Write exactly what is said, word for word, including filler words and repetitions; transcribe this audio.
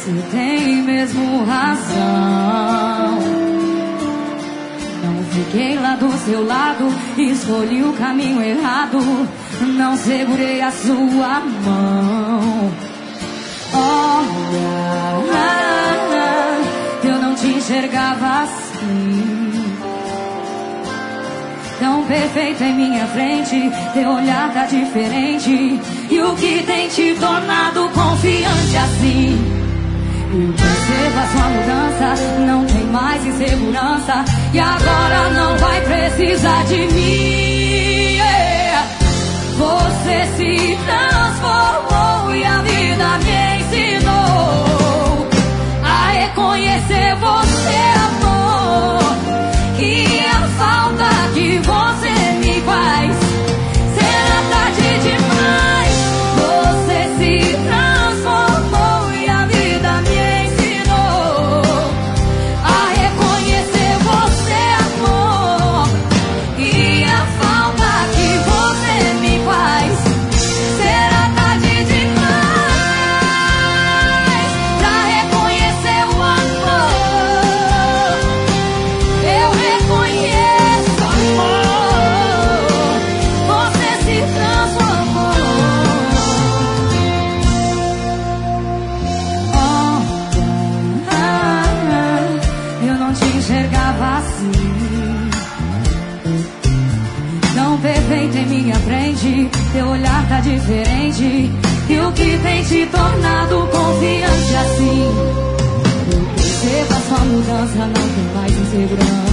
Você tem mesmo razão. Não fiquei lá do seu lado, escolhi o caminho errado. Não segurei a sua mão. Olha, eu não te enxergava assim. Tão perfeito em minha frente, teu olhar tá diferente. E o que tem te tornado confiante assim? Eu percebo a sua mudança, não tem mais insegurança. E agora não vai precisar de mim, yeah. Você se transformou e a vida me ensinou a reconhecer você, amor. Que a falta que você me faz, será tarde demais. Você se transformou e a vida me ensinou a reconhecer você, amor. E a falta que você me faz, será tarde demais pra reconhecer o amor. Eu reconheço, amor, você se transformou. Oh, eu não te enxergava assim. Tão perfeito em minha frente, teu olhar tá diferente. E o que tem te tornado confiante assim? Eu percebo a sua mudança, não tem mais insegurança.